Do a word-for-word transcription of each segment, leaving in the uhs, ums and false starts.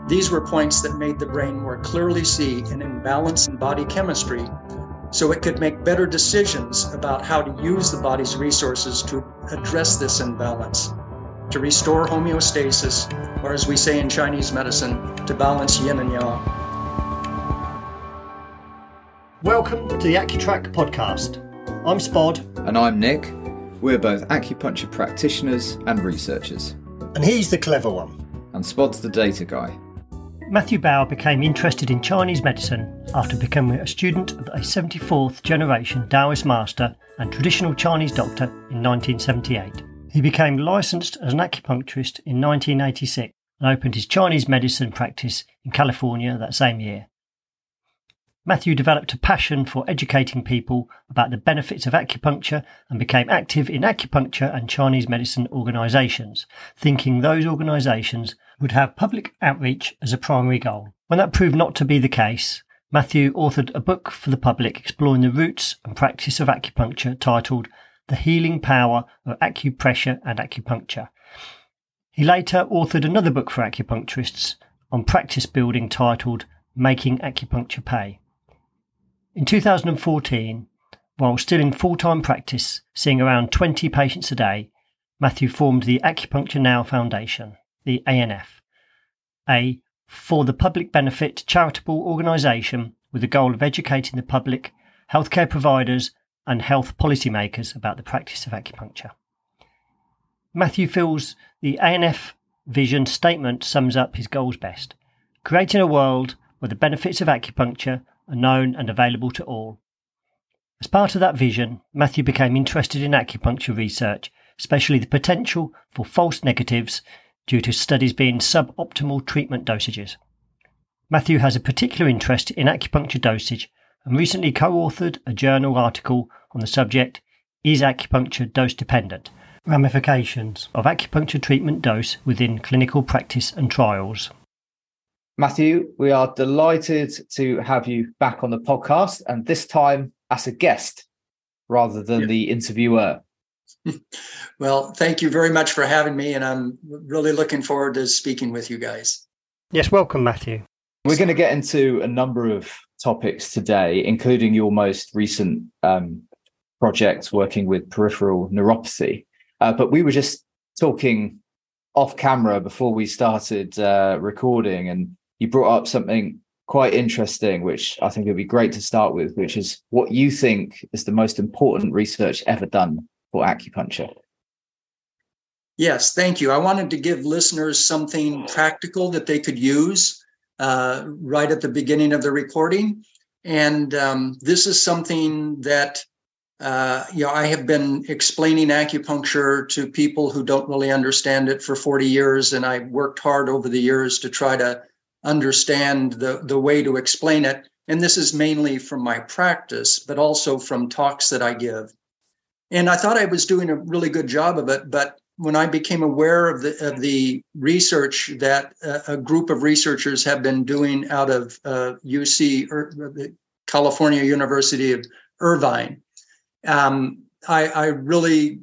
These were points that made the brain more clearly see an imbalance in body chemistry so it could make better decisions about how to use the body's resources to address this imbalance, to restore homeostasis, or as we say in Chinese medicine, to balance yin and yang. Welcome to the AccuTrack podcast. I'm Spod. And I'm Nick. We're both acupuncture practitioners and researchers. And he's the clever one. And Spod's the data guy. Matthew Bao became interested in Chinese medicine after becoming a student of a seventy-fourth generation Taoist master and traditional Chinese doctor in nineteen seventy-eight. He became licensed as an acupuncturist in nineteen eighty-six and opened his Chinese medicine practice in California that same year. Matthew developed a passion for educating people about the benefits of acupuncture and became active in acupuncture and Chinese medicine organisations, thinking those organisations would have public outreach as a primary goal. When that proved not to be the case, Matthew authored a book for the public exploring the roots and practice of acupuncture titled The Healing Power of Acupressure and Acupuncture. He later authored another book for acupuncturists on practice building titled Making Acupuncture Pay. In two thousand fourteen, while still in full-time practice, seeing around twenty patients a day, Matthew formed the Acupuncture Now Foundation, the A N F, a for the public benefit charitable organisation with the goal of educating the public, healthcare providers and health policymakers about the practice of acupuncture. Matthew feels the A N F vision statement sums up his goals best, creating a world where the benefits of acupuncture are known and available to all. As part of that vision, Matthew became interested in acupuncture research, especially the potential for false negatives due to studies being suboptimal treatment dosages. Matthew has a particular interest in acupuncture dosage and recently co-authored a journal article on the subject, Is Acupuncture Dose Dependent? Ramifications of acupuncture treatment dose within clinical practice and trials. Matthew, we are delighted to have you back on the podcast, and this time as a guest rather than yeah. the interviewer. Well, thank you very much for having me, and I'm really looking forward to speaking with you guys. Yes, welcome, Matthew. We're going to get into a number of topics today, including your most recent um, project working with peripheral neuropathy. Uh, but we were just talking off camera before we started uh, recording, and you brought up something quite interesting, which I think would be great to start with, which is what you think is the most important research ever done for acupuncture. Yes, thank you. I wanted to give listeners something practical that they could use uh, right at the beginning of the recording. And um, this is something that uh, you know, I have been explaining acupuncture to people who don't really understand it for forty years. And I've worked hard over the years to try to understand the, the way to explain it. And this is mainly from my practice, but also from talks that I give. And I thought I was doing a really good job of it, but when I became aware of the of the research that uh, a group of researchers have been doing out of uh, U C, or the California University of Irvine, um, I, I really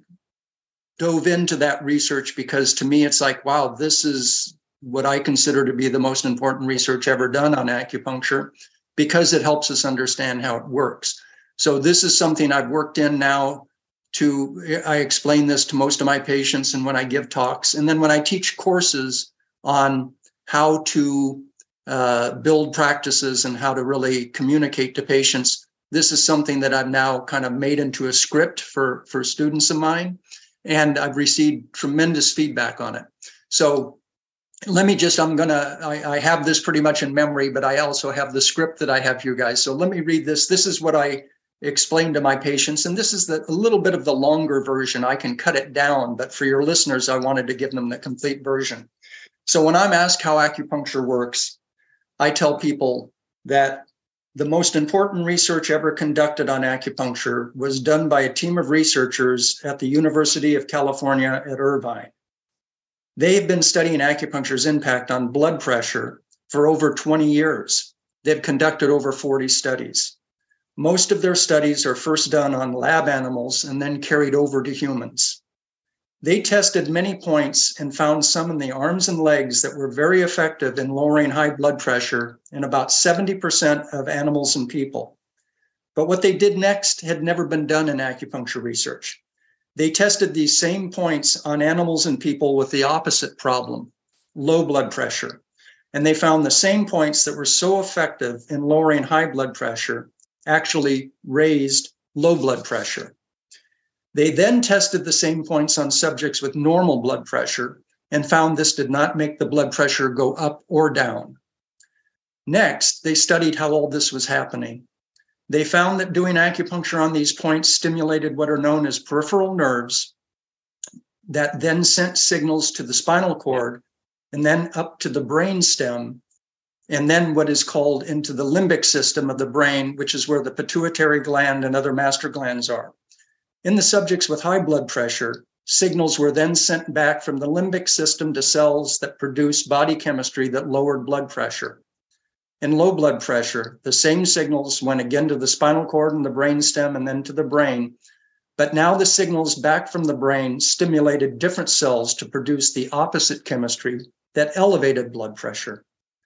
dove into that research because to me it's like, wow, this is what I consider to be the most important research ever done on acupuncture because it helps us understand how it works. So this is something I've worked in now. To, I explain this to most of my patients and when I give talks. And then when I teach courses on how to uh, build practices and how to really communicate to patients, this is something that I've now kind of made into a script for, for students of mine. And I've received tremendous feedback on it. So let me just, I'm going to, I have this pretty much in memory, but I also have the script that I have for you guys. So let me read this. This is what I explain to my patients. And this is the, a little bit of the longer version. I can cut it down, but for your listeners, I wanted to give them the complete version. So when I'm asked how acupuncture works, I tell people that the most important research ever conducted on acupuncture was done by a team of researchers at the University of California at Irvine. They've been studying acupuncture's impact on blood pressure for over twenty years. They've conducted over forty studies. Most of their studies are first done on lab animals and then carried over to humans. They tested many points and found some in the arms and legs that were very effective in lowering high blood pressure in about seventy percent of animals and people. But what they did next had never been done in acupuncture research. They tested these same points on animals and people with the opposite problem, low blood pressure. And they found the same points that were so effective in lowering high blood pressure actually raised low blood pressure. They then tested the same points on subjects with normal blood pressure and found this did not make the blood pressure go up or down. Next, they studied how all this was happening. They found that doing acupuncture on these points stimulated what are known as peripheral nerves that then sent signals to the spinal cord and then up to the brain stem, and then what is called into the limbic system of the brain, which is where the pituitary gland and other master glands are. In the subjects with high blood pressure, signals were then sent back from the limbic system to cells that produce body chemistry that lowered blood pressure. In low blood pressure, the same signals went again to the spinal cord and the brain stem and then to the brain. But now the signals back from the brain stimulated different cells to produce the opposite chemistry that elevated blood pressure.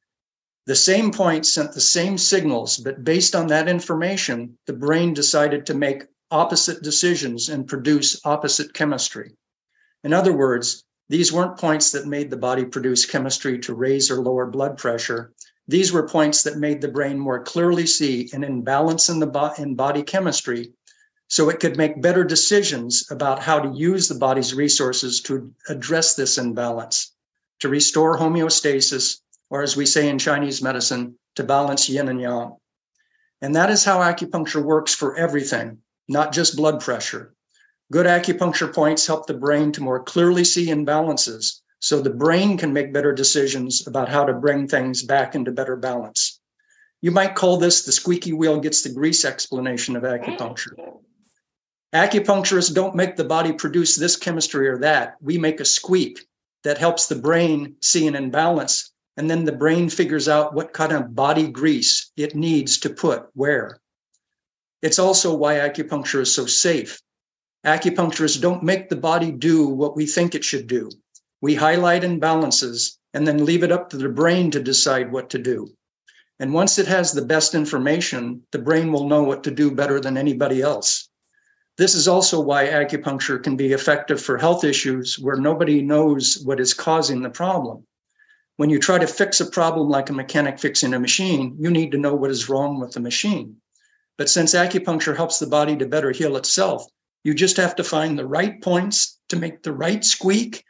The same point sent the same signals, but based on that information, the brain decided to make opposite decisions and produce opposite chemistry. In other words, these weren't points that made the body produce chemistry to raise or lower blood pressure. These were points that made the brain more clearly see an imbalance in the bo- in body chemistry so it could make better decisions about how to use the body's resources to address this imbalance, to restore homeostasis, or as we say in Chinese medicine, to balance yin and yang. And that is how acupuncture works for everything, not just blood pressure. Good acupuncture points help the brain to more clearly see imbalances so the brain can make better decisions about how to bring things back into better balance. You might call this the squeaky wheel gets the grease explanation of acupuncture. Acupuncturists don't make the body produce this chemistry or that. We make a squeak that helps the brain see an imbalance, and then the brain figures out what kind of body grease it needs to put where. It's also why acupuncture is so safe. Acupuncturists don't make the body do what we think it should do. We highlight imbalances and then leave it up to the brain to decide what to do. And once it has the best information, the brain will know what to do better than anybody else. This is also why acupuncture can be effective for health issues where nobody knows what is causing the problem. When you try to fix a problem like a mechanic fixing a machine, you need to know what is wrong with the machine. But since acupuncture helps the body to better heal itself, you just have to find the right points to make the right squeak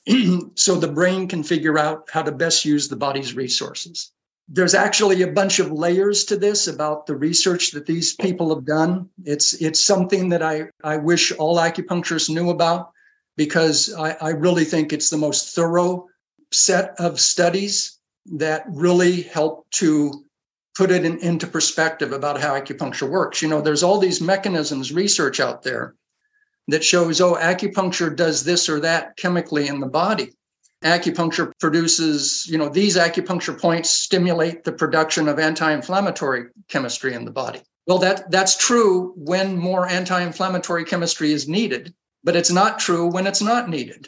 so the brain can figure out how to best use the body's resources. There's actually a bunch of layers to this about the research that these people have done. It's it's something that I, I wish all acupuncturists knew about because I, I really think it's the most thorough set of studies that really help to put it in, into perspective about how acupuncture works. You know, there's all these mechanisms, research out there that shows, oh, acupuncture does this or that chemically in the body. Acupuncture produces, you know, these acupuncture points stimulate the production of anti-inflammatory chemistry in the body. Well, that, that's true when more anti-inflammatory chemistry is needed, but it's not true when it's not needed.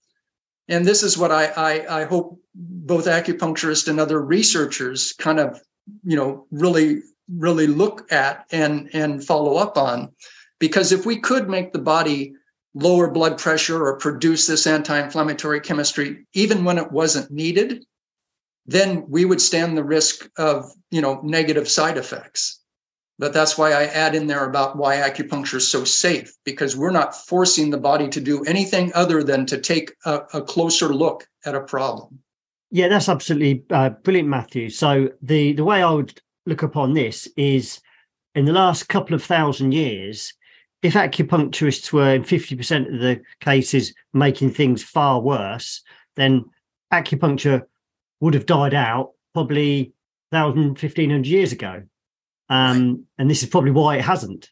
And this is what I, I, I hope both acupuncturists and other researchers kind of, you know, really, really look at and, and follow up on. Because if we could make the body lower blood pressure or produce this anti-inflammatory chemistry, even when it wasn't needed, then we would stand the risk of, you know, negative side effects. But that's why I add in there about why acupuncture is so safe, because we're not forcing the body to do anything other than to take a, a closer look at a problem. Yeah, that's absolutely uh, brilliant, Matthew. So the, the way I would look upon this is in the last couple of thousand years, if acupuncturists were in fifty percent of the cases making things far worse, then acupuncture would have died out probably one thousand, fifteen hundred years ago. Um, right. And this is probably why it hasn't.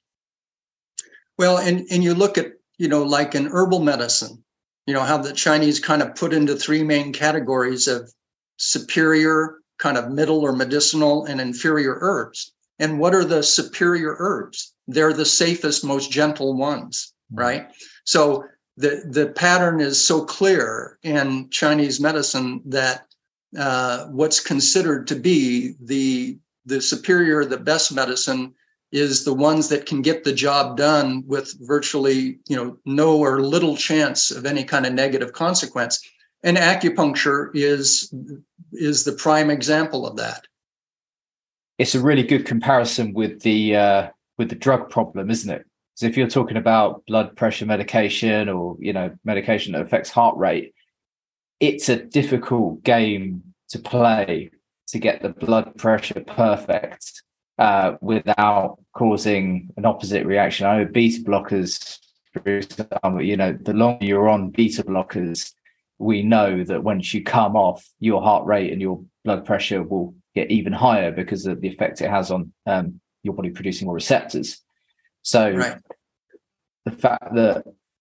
Well, and, and you look at, you know, like in herbal medicine, you know, how the Chinese kind of put into three main categories of superior, kind of middle or medicinal, and inferior herbs. And what are the superior herbs? They're the safest, most gentle ones, right? So the, the pattern is so clear in Chinese medicine that uh, what's considered to be the, the superior, the best medicine is the ones that can get the job done with virtually, you know, no or little chance of any kind of negative consequence. And acupuncture is, is the prime example of that. It's a really good comparison with the uh, with the drug problem, isn't it? So if you're talking about blood pressure medication or, you know, medication that affects heart rate, it's a difficult game to play to get the blood pressure perfect uh, without causing an opposite reaction. I know beta blockers, for example, you know, the longer you're on beta blockers, we know that once you come off, your heart rate and your blood pressure will get even higher because of the effect it has on um, your body producing more receptors. So right. The fact that,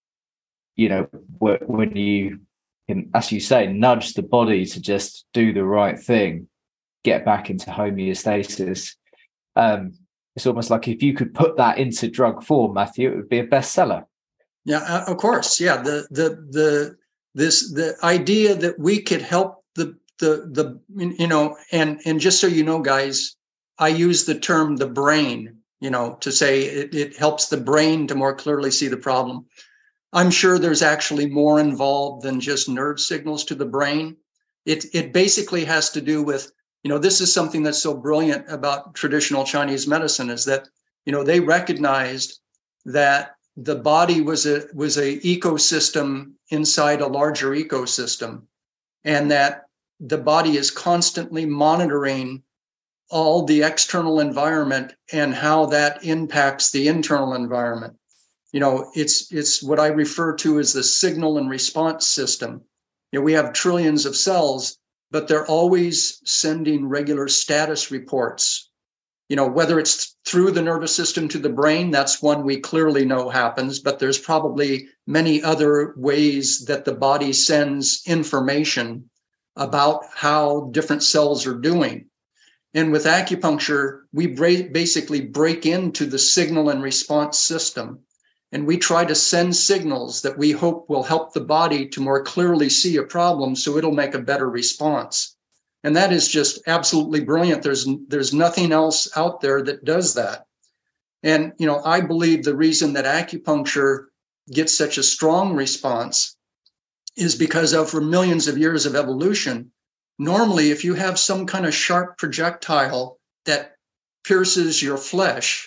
you know, when you can, as you say, nudge the body to just do the right thing, get back into homeostasis, um, it's almost like if you could put that into drug form, Matthew, it would be a bestseller. Yeah, uh, of course. Yeah, the the the this the idea that we could help the the the you know, and and just so you know, guys, I use the term the brain, you know, to say it, it helps the brain to more clearly see the problem. I'm sure there's actually more involved than just nerve signals to the brain. It it basically has to do with, you know, this is something that's so brilliant about traditional Chinese medicine is that, you know, they recognized that the body was a was a ecosystem inside a larger ecosystem, and that the body is constantly monitoring all the external environment and how that impacts the internal environment. You know, it's it's what I refer to as the signal and response system. You know, we have trillions of cells, but they're always sending regular status reports. You know, whether it's through the nervous system to the brain, that's one we clearly know happens, but there's probably many other ways that the body sends information about how different cells are doing. And with acupuncture, we break, basically break into the signal and response system. And we try to send signals that we hope will help the body to more clearly see a problem so it'll make a better response. And that is just absolutely brilliant. There's, there's nothing else out there that does that. And, you know, I believe the reason that acupuncture gets such a strong response is because over millions of years of evolution, normally, if you have some kind of sharp projectile that pierces your flesh,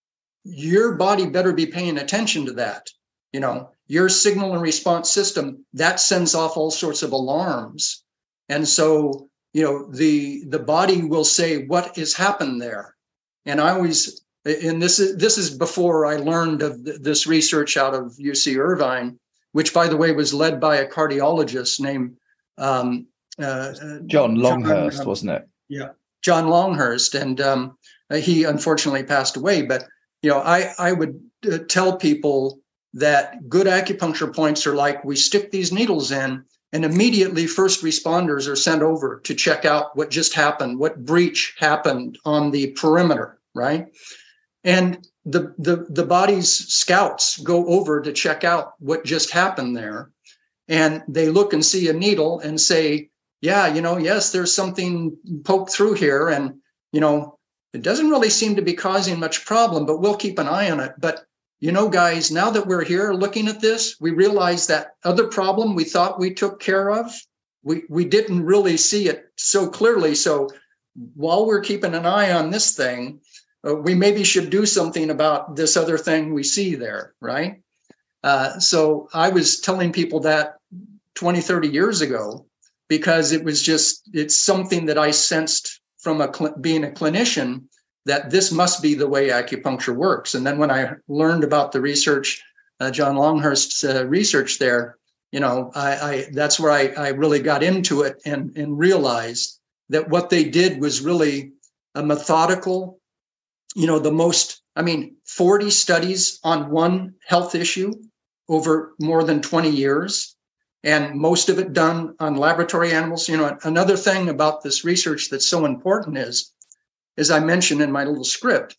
your body better be paying attention to that. You know, your signal and response system, that sends off all sorts of alarms. And so, you know, the the body will say, what has happened there? And I always, and this is this is before I learned of this research out of U C Irvine, which, by the way, was led by a cardiologist named um, uh, John Longhurst, John, um, wasn't it? Yeah, John Longhurst, and um, he unfortunately passed away. But you know, I I would uh, tell people that good acupuncture points are like we stick these needles in, and immediately first responders are sent over to check out what just happened, what breach happened on the perimeter, right? And the the the body's scouts go over to check out what just happened there, and they look and see a needle and say, yeah, you know, yes, there's something poked through here, and you know, it doesn't really seem to be causing much problem, but we'll keep an eye on it. But you know, guys, now that we're here looking at this, we realize that other problem we thought we took care of, we we didn't really see it so clearly. So while we're keeping an eye on this thing, uh, we maybe should do something about this other thing we see there, right? Uh, so I was telling people that twenty, thirty years ago, because it was just, it's something that I sensed from a cl- being a clinician, that this must be the way acupuncture works. And then when I learned about the research, uh, John Longhurst's uh, research there, you know, I, I that's where I, I really got into it and, and realized that what they did was really a methodical, you know, the most, I mean, forty studies on one health issue over more than twenty years, and most of it done on laboratory animals. You know, another thing about this research that's so important is, as I mentioned in my little script,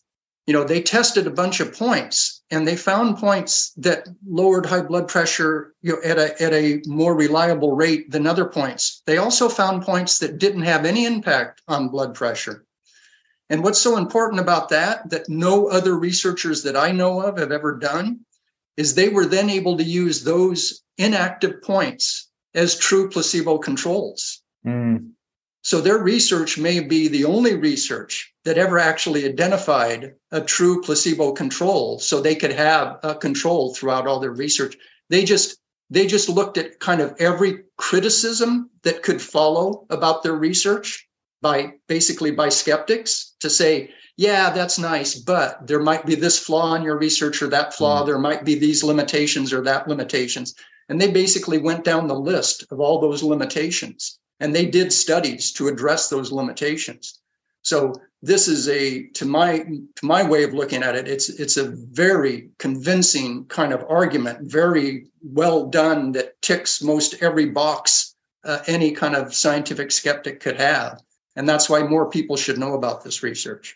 you know, they tested a bunch of points, and they found points that lowered high blood pressure, you know, at a at a more reliable rate than other points. They also found points that didn't have any impact on blood pressure. And what's so important about that, that no other researchers that I know of have ever done, is they were then able to use those inactive points as true placebo controls. Mm. So their research may be the only research that ever actually identified a true placebo control, so they could have a control throughout all their research. They just they just looked at kind of every criticism that could follow about their research by basically by skeptics to say, yeah, that's nice, but there might be this flaw in your research or that flaw. Mm. There might be these limitations or that limitations. And they basically went down the list of all those limitations. And they did studies to address those limitations. So this is a, to my to my way of looking at it, it's it's a very convincing kind of argument, very well done, that ticks most every box uh, any kind of scientific skeptic could have. And that's why more people should know about this research.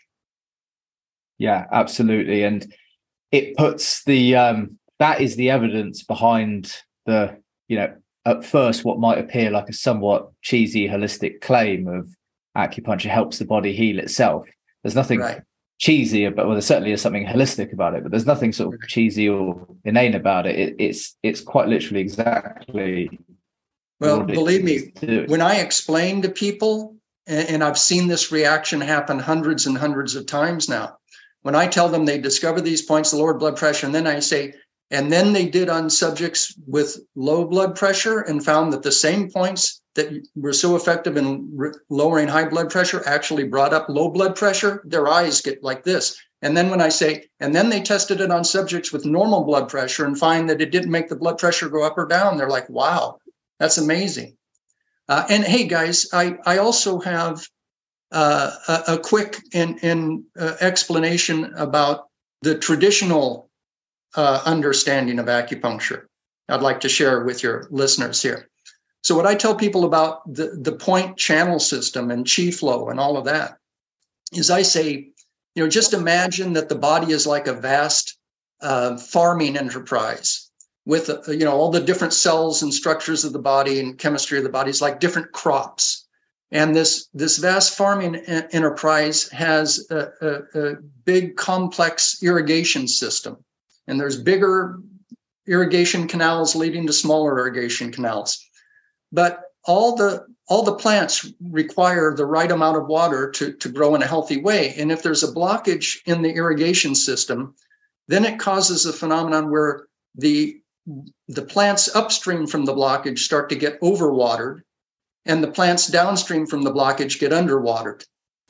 Yeah, absolutely. And it puts the, um, that is the evidence behind the, you know, at first what might appear like a somewhat cheesy holistic claim of acupuncture helps the body heal itself. There's nothing right. cheesy about, well, there certainly is something holistic about it, but there's nothing sort of cheesy or inane about it. it it's it's quite literally exactly. Well, believe me, when I explain to people, and, and I've seen this reaction happen hundreds and hundreds of times now, when I tell them they discover these points, the lowered blood pressure, and then I say, and then they did on subjects with low blood pressure and found that the same points that were so effective in re- lowering high blood pressure actually brought up low blood pressure, their eyes get like this. And then when I say, and then they tested it on subjects with normal blood pressure and find that it didn't make the blood pressure go up or down, they're like, wow, that's amazing. Uh, and hey, guys, I, I also have uh, a, a quick in, in, uh, explanation about the traditional Uh, understanding of acupuncture I'd like to share with your listeners here. So what I tell people about the, the point channel system and chi flow and all of that is I say, you know, just imagine that the body is like a vast uh, farming enterprise with, uh, you know, all the different cells and structures of the body and chemistry of the body is like different crops. And this, this vast farming en- enterprise has a, a, a big complex irrigation system. And there's bigger irrigation canals leading to smaller irrigation canals. But all the all the plants require the right amount of water to, to grow in a healthy way. And if there's a blockage in the irrigation system, then it causes a phenomenon where the, the plants upstream from the blockage start to get overwatered, and the plants downstream from the blockage get underwatered.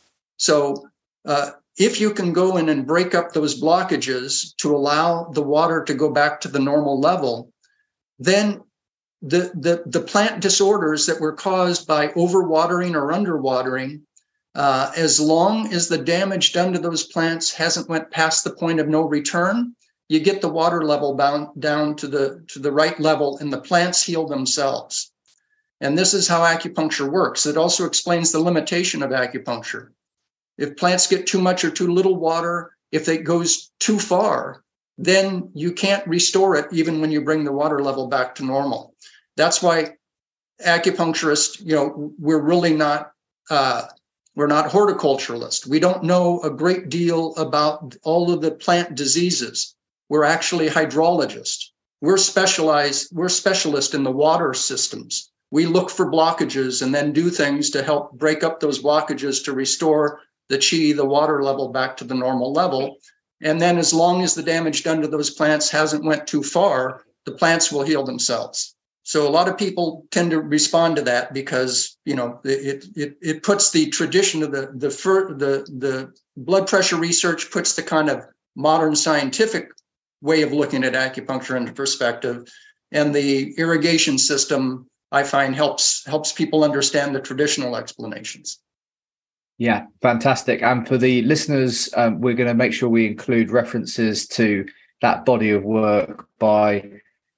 So uh, if you can go in and break up those blockages to allow the water to go back to the normal level, then the, the, the plant disorders that were caused by overwatering or underwatering, uh, as long as the damage done to those plants hasn't went past the point of no return, you get the water level bound down to the, to the right level, and the plants heal themselves. And this is how acupuncture works. It also explains the limitation of acupuncture. If plants get too much or too little water, if it goes too far, then you can't restore it even when you bring the water level back to normal. That's why acupuncturists, you know, we're really not, uh, we're not horticulturalists. We don't know a great deal about all of the plant diseases. We're actually hydrologists. We're specialized, we're specialists in the water systems. We look for blockages and then do things to help break up those blockages to restore the chi, the water level, back to the normal level. And then as long as the damage done to those plants hasn't went too far, the plants will heal themselves. So a lot of people tend to respond to that because, you know, it it it puts the tradition of the the the the blood pressure research, puts the kind of modern scientific way of looking at acupuncture into perspective. And the irrigation system, I find, helps helps people understand the traditional explanations. Yeah, fantastic. And for the listeners, um, we're going to make sure we include references to that body of work by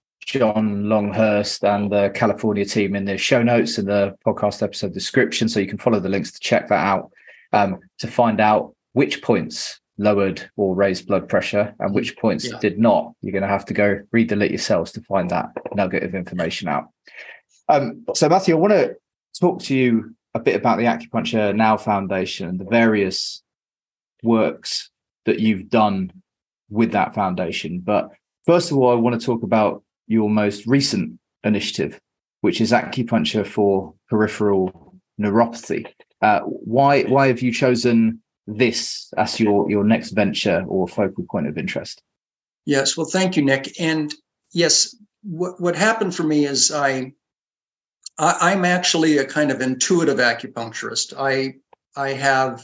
John Longhurst and the California team in the show notes and the podcast episode description. So you can follow the links to check that out, um, to find out which points lowered or raised blood pressure and which points yeah. did not. You're going to have to go read the lit yourselves to find that nugget of information out. Um, so, Matthew, I want to talk to you a bit about the Acupuncture Now Foundation and the various works that you've done with that foundation. But first of all, I want to talk about your most recent initiative, which is acupuncture for peripheral neuropathy. Uh, why why have you chosen this as your, your next venture or focal point of interest? Yes, well, thank you, Nick. And yes, what, what happened for me is I, I I'm actually a kind of intuitive acupuncturist. I I have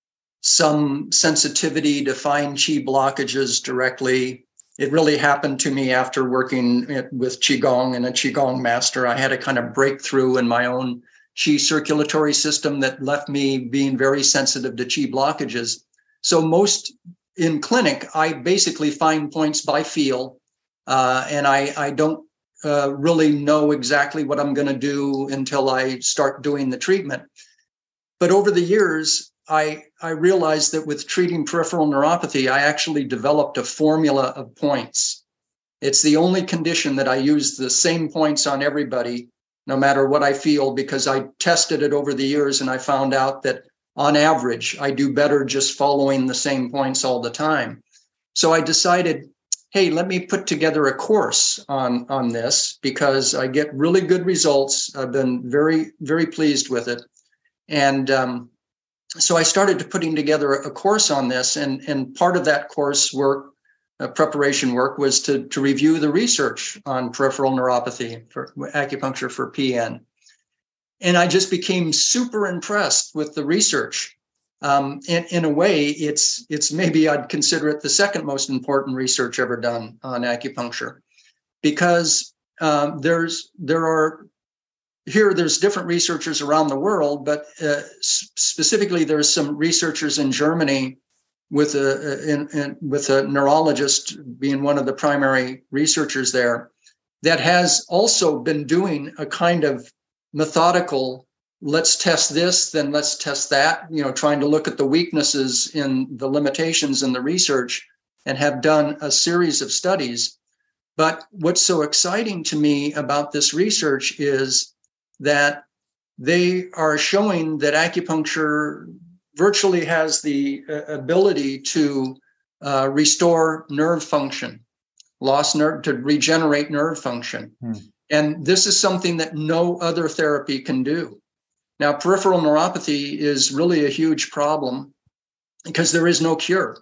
some sensitivity to find chi blockages directly. It really happened to me after working with Qigong and a Qigong master. I had a kind of breakthrough in my own chi circulatory system that left me being very sensitive to chi blockages. So most in clinic, I basically find points by feel, uh, and I, I don't uh, really know exactly what I'm going to do until I start doing the treatment. But over the years, I, I realized that with treating peripheral neuropathy, I actually developed a formula of points. It's the only condition that I use the same points on everybody, no matter what I feel, because I tested it over the years and I found out that on average, I do better just following the same points all the time. So I decided, hey, let me put together a course on, on this because I get really good results. I've been very, very pleased with it. And, um, So I started putting together a course on this, and, and part of that course work, uh, preparation work, was to, to review the research on peripheral neuropathy for acupuncture for P N. And I just became super impressed with the research. Um, in, in a way, it's it's maybe I'd consider it the second most important research ever done on acupuncture, because um, there's there are. Here, there's different researchers around the world, but uh, specifically, there's some researchers in Germany with a in, in, with a neurologist being one of the primary researchers there that has also been doing a kind of methodical, let's test this, then let's test that, you know, trying to look at the weaknesses in the limitations in the research and have done a series of studies. But what's so exciting to me about this research is that they are showing that acupuncture virtually has the uh, ability to uh, restore nerve function, lost nerve, to regenerate nerve function. Hmm. And this is something that no other therapy can do. Now, peripheral neuropathy is really a huge problem because there is no cure.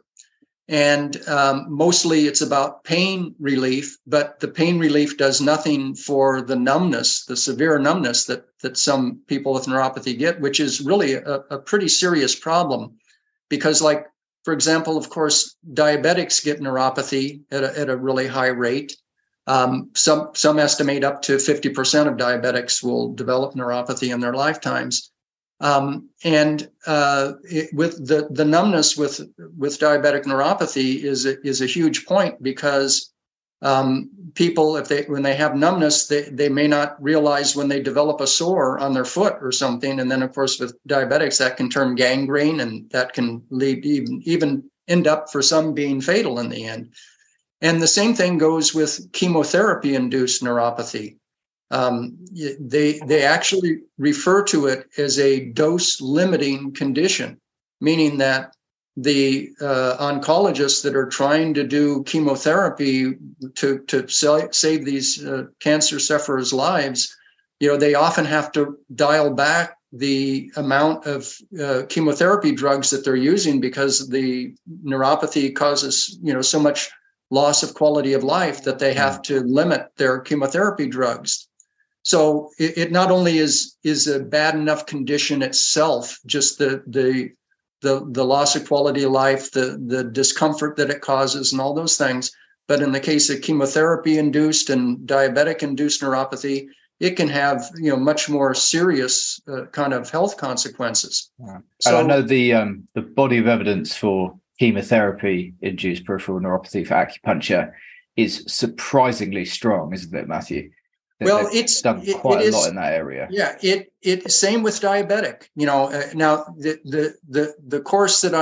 And um, mostly it's about pain relief, but the pain relief does nothing for the numbness, the severe numbness that, that some people with neuropathy get, which is really a, a pretty serious problem. Because, like, for example, of course, diabetics get neuropathy at a, at a really high rate. Um, some, some estimate up to fifty percent of diabetics will develop neuropathy in their lifetimes. Um, and uh, it, with the, the numbness with, with diabetic neuropathy is a, is a huge point, because um, people, if they when they have numbness, they, they may not realize when they develop a sore on their foot or something. And then, of course, with diabetics, that can turn gangrene, and that can lead even even end up for some being fatal in the end. And the same thing goes with chemotherapy-induced neuropathy. Um, they they actually refer to it as a dose-limiting condition, meaning that the uh, oncologists that are trying to do chemotherapy to to save these uh, cancer sufferers' lives, you know, they often have to dial back the amount of uh, chemotherapy drugs that they're using, because the neuropathy causes, you know, so much loss of quality of life that they have to limit their chemotherapy drugs. So it, it not only is is a bad enough condition itself, just the the the the loss of quality of life, the the discomfort that it causes, and all those things. But in the case of chemotherapy-induced and diabetic-induced neuropathy, it can have, you know, much more serious uh, kind of health consequences. Yeah. So, and I know the um, the body of evidence for chemotherapy-induced peripheral neuropathy for acupuncture is surprisingly strong, isn't it, Matthew? That well, it's done quite it, it a lot is, in that area. Yeah, it it same with diabetic. You know, uh, now the the the the course that I'm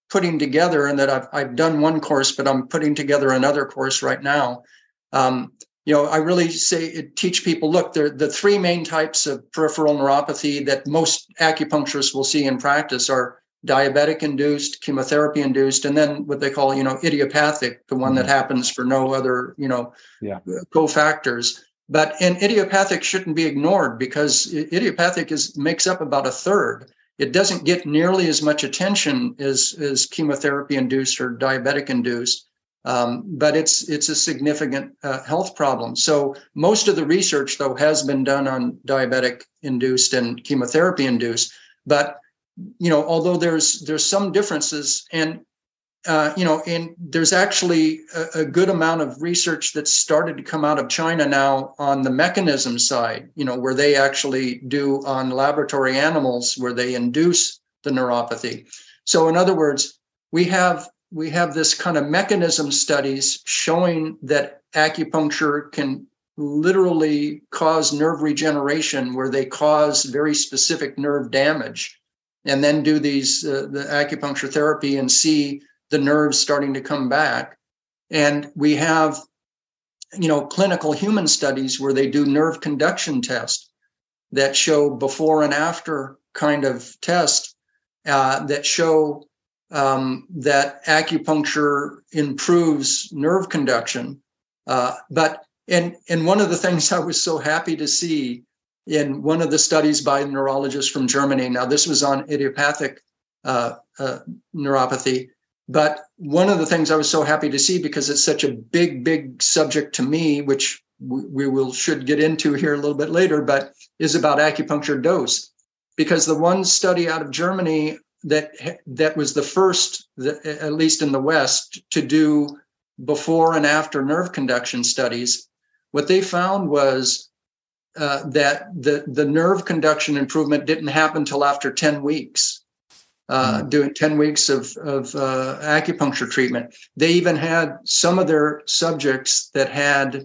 putting together, and that I've, I've done one course, but I'm putting together another course right now. Um, you know, I really say teach people, look, there the three main types of peripheral neuropathy that most acupuncturists will see in practice are diabetic induced, chemotherapy induced, and then what they call, you know, idiopathic, the one mm-hmm. that happens for no other, you know, yeah. cofactors. But and idiopathic shouldn't be ignored, because idiopathic is makes up about a third. It doesn't get nearly as much attention as, as chemotherapy induced or diabetic induced, um, but it's it's a significant uh, health problem. So most of the research, though, has been done on diabetic induced and chemotherapy induced. But you know, although there's there's some differences, and uh, you know, and there's actually a, a good amount of research that's started to come out of China now on the mechanism side, you know, where they actually do on laboratory animals where they induce the neuropathy. So in other words, we have we have this kind of mechanism studies showing that acupuncture can literally cause nerve regeneration, where they cause very specific nerve damage, and then do these uh, the acupuncture therapy and see the nerves starting to come back. And we have, you know, clinical human studies where they do nerve conduction tests that show before and after kind of test uh, that show um, that acupuncture improves nerve conduction. Uh, but and and one of the things I was so happy to see in one of the studies by neurologists from Germany. Now, this was on idiopathic uh, uh, neuropathy. But one of the things I was so happy to see, because it's such a big, big subject to me, which we will should get into here a little bit later, but is about acupuncture dose. Because the one study out of Germany that that was the first, at least in the West, to do before and after nerve conduction studies, what they found was uh, that the, the nerve conduction improvement didn't happen till after ten weeks. Uh, doing ten weeks of, of uh, acupuncture treatment. They even had some of their subjects that had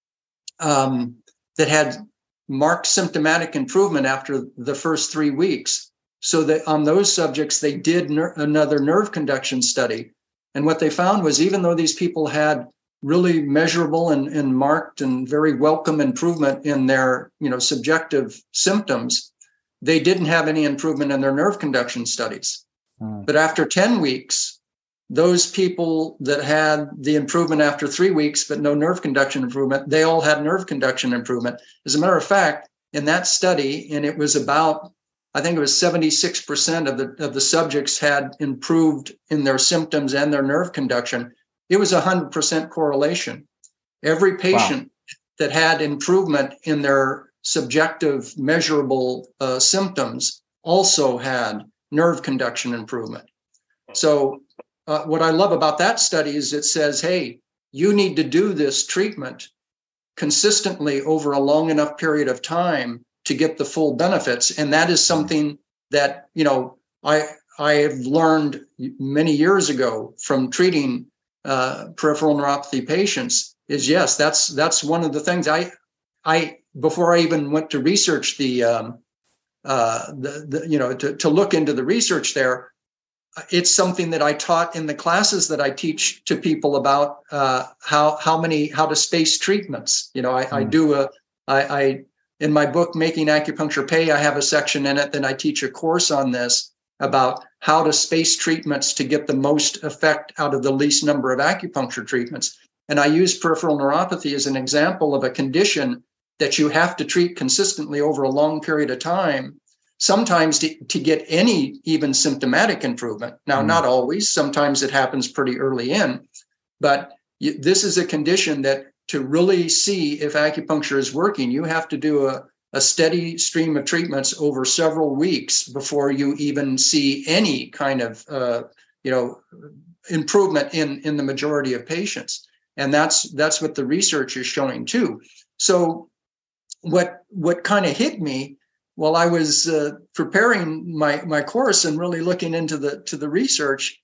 um, that had marked symptomatic improvement after the first three weeks. So that on those subjects, they did ner- another nerve conduction study. And what they found was, even though these people had really measurable and, and marked and very welcome improvement in their, you know, subjective symptoms, they didn't have any improvement in their nerve conduction studies. Mm. But after ten weeks, those people that had the improvement after three weeks, but no nerve conduction improvement, they all had nerve conduction improvement. As a matter of fact, in that study, and it was about, I think it was seventy-six percent of the, of the subjects had improved in their symptoms and their nerve conduction. It was a one hundred percent correlation. Every patient wow. that had improvement in their subjective measurable uh, symptoms also had nerve conduction improvement. So uh, what I love about that study is it says, hey, you need to do this treatment consistently over a long enough period of time to get the full benefits. And that is something that, you know, I I have learned many years ago from treating uh, peripheral neuropathy patients is, yes, that's that's one of the things I I before I even went to research the, um, uh, the, the, you know, to, to look into the research there, it's something that I taught in the classes that I teach to people about uh, how how many how to space treatments. You know, I, mm. I do a I, I in my book Making Acupuncture Pay, I have a section in it. Then I teach a course on this about how to space treatments to get the most effect out of the least number of acupuncture treatments. And I use peripheral neuropathy as an example of a condition that you have to treat consistently over a long period of time, sometimes to, to get any even symptomatic improvement. Now, mm. not always. Sometimes it happens pretty early in. But you, this is a condition that to really see if acupuncture is working, you have to do a, a steady stream of treatments over several weeks before you even see any kind of, uh, you know, improvement in, in the majority of patients. And that's that's what the research is showing too. So what what kind of hit me while I was uh, preparing my my course and really looking into the to the research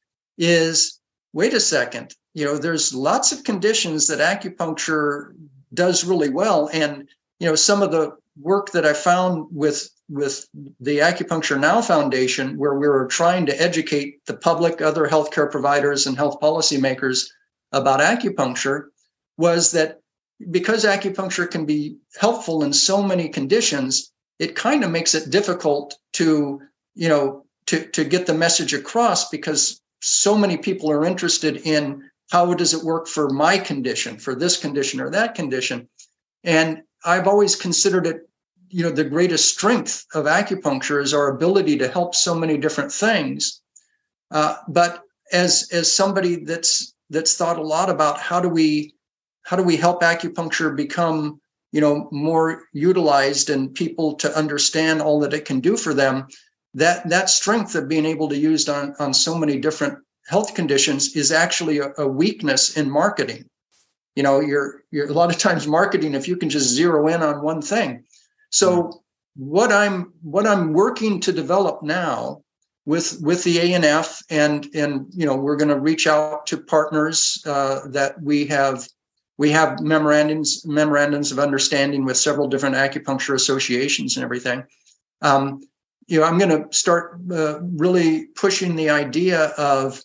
is, wait a second, you know, there's lots of conditions that acupuncture does really well, and you know, some of the work that I found with with the Acupuncture Now Foundation, where we were trying to educate the public, other healthcare providers, and health policymakers about acupuncture, was that because acupuncture can be helpful in so many conditions, it kind of makes it difficult to, you know, to, to get the message across, because so many people are interested in how does it work for my condition, for this condition or that condition. And I've always considered it, you know, the greatest strength of acupuncture is our ability to help so many different things. Uh, but as as somebody that's that's thought a lot about how do we how do we help acupuncture become, you know, more utilized and people to understand all that it can do for them, that that strength of being able to use on on so many different health conditions is actually a, a weakness in marketing. You know, you're you're a lot of times marketing if you can just zero in on one thing. So what I'm what I'm working to develop now with with the A N F, and and you know, we're going to reach out to partners uh, that we have we have memorandums memorandums of understanding with several different acupuncture associations and everything. Um, you know, I'm going to start uh, really pushing the idea of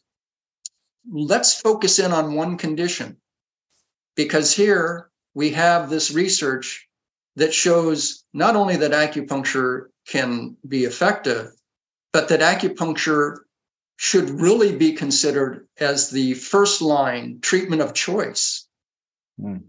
let's focus in on one condition, because here we have this research that shows not only that acupuncture can be effective, but that acupuncture should really be considered as the first line treatment of choice. Mm.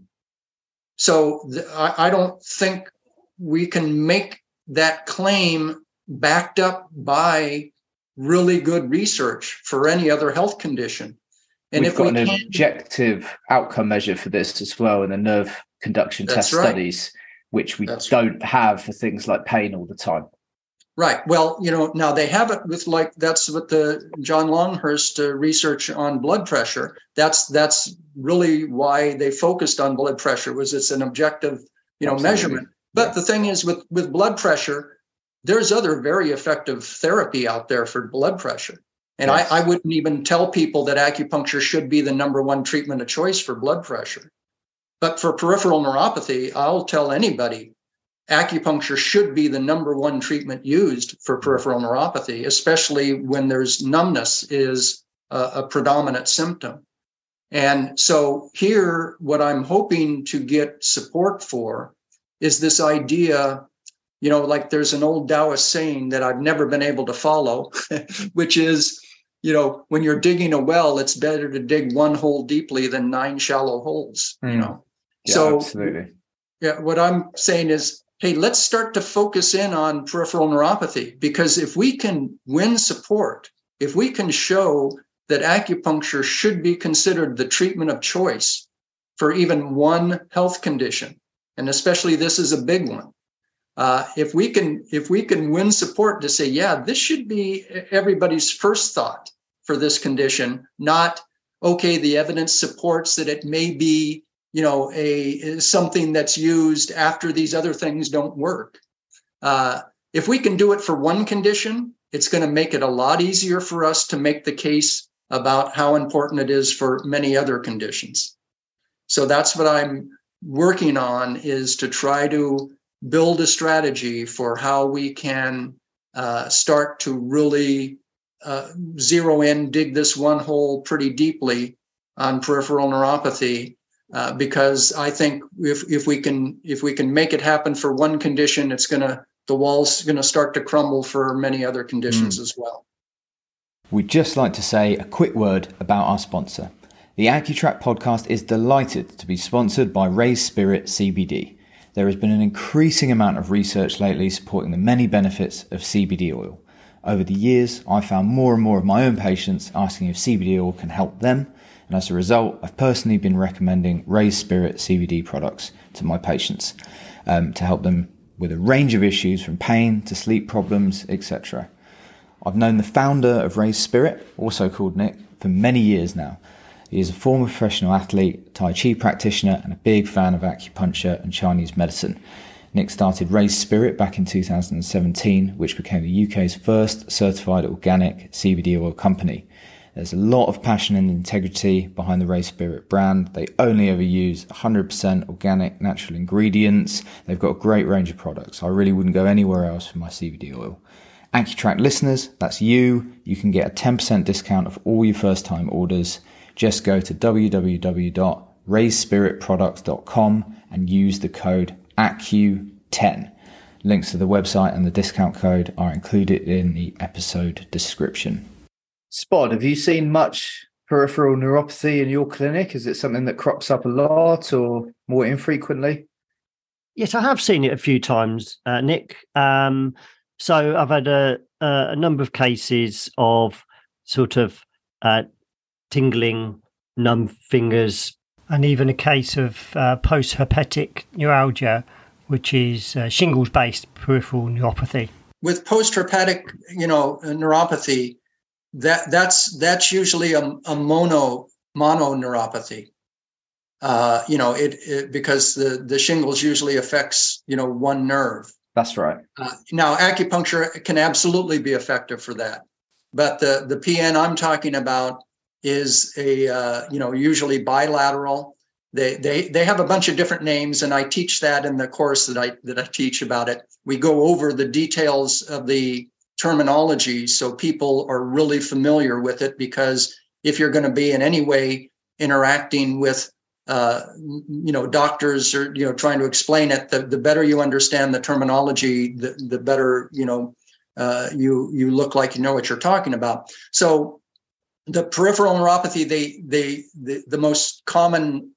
So th- I, I don't think we can make that claim backed up by really good research for any other health condition. And We've if got we an can, objective outcome measure for this as well in the nerve conduction test right. studies, which we That's don't have for things like pain all the time. Right. Well, you know, now they have it with, like, that's what the John Longhurst uh, research on blood pressure. That's that's really why they focused on blood pressure, was it's an objective, you know, Absolutely. measurement. But yeah. the thing is, with with blood pressure, there's other very effective therapy out there for blood pressure. And yes. I, I wouldn't even tell people that acupuncture should be the number one treatment of choice for blood pressure. But for peripheral neuropathy, I'll tell anybody acupuncture should be the number one treatment used for peripheral neuropathy, especially when there's numbness is a, a predominant symptom. And so here, what I'm hoping to get support for is this idea, you know, like there's an old Taoist saying that I've never been able to follow, which is, you know, when you're digging a well, it's better to dig one hole deeply than nine shallow holes, mm. you know. Yeah, so, absolutely. Yeah, what I'm saying is, hey, let's start to focus in on peripheral neuropathy, because if we can win support, if we can show that acupuncture should be considered the treatment of choice for even one health condition, and especially this is a big one, uh, if we can if we can win support to say, yeah, this should be everybody's first thought for this condition, not, okay, the evidence supports that it may be, you know, a something that's used after these other things don't work. Uh, if we can do it for one condition, it's going to make it a lot easier for us to make the case about how important it is for many other conditions. So that's what I'm working on, is to try to build a strategy for how we can uh, start to really uh, zero in, dig this one hole pretty deeply on peripheral neuropathy. Uh, because I think if if we can if we can make it happen for one condition, it's gonna the wall's gonna start to crumble for many other conditions mm. as well. We'd just like to say a quick word about our sponsor. The AccuTrack podcast is delighted to be sponsored by Raised Spirit C B D. There has been an increasing amount of research lately supporting the many benefits of C B D oil. Over the years, I've found more and more of my own patients asking if C B D oil can help them. And as a result, I've personally been recommending Raised Spirit C B D products to my patients um, to help them with a range of issues from pain to sleep problems, et cetera. I've known the founder of Raised Spirit, also called Nick, for many years now. He is a former professional athlete, Tai Chi practitioner, and a big fan of acupuncture and Chinese medicine. Nick started Raised Spirit back in two thousand seventeen, which became the U K's first certified organic C B D oil company. There's a lot of passion and integrity behind the Raised Spirit brand. They only ever use one hundred percent organic natural ingredients. They've got a great range of products. I really wouldn't go anywhere else for my C B D oil. AccuTrack listeners, that's you. You can get a ten percent discount of all your first time orders. Just go to w w w dot raised spirit products dot com and use the code A C C U ten. Links to the website and the discount code are included in the episode description. Spod, have you seen much peripheral neuropathy in your clinic? Is it something that crops up a lot or more infrequently? Yes, I have seen it a few times, uh, Nick. Um, so I've had a, a number of cases of sort of uh, tingling, numb fingers, and even a case of uh, post-herpetic neuralgia, which is uh, shingles-based peripheral neuropathy. With post-herpetic, you know, neuropathy, that that's that's usually a, a mono mononeuropathy. Uh, you know, it, it because the the shingles usually affects, you know, one nerve. That's right. Uh, now, acupuncture can absolutely be effective for that, but the the P N I'm talking about is a uh, you know usually bilateral. They they they have a bunch of different names, and I teach that in the course that I that I teach about it. We go over the details of the terminology so people are really familiar with it, because if you're going to be in any way interacting with uh, you know doctors or you know trying to explain it, the, the better you understand the terminology, the, the better you know uh, you you look like you know what you're talking about. So the peripheral neuropathy, they they the, the most common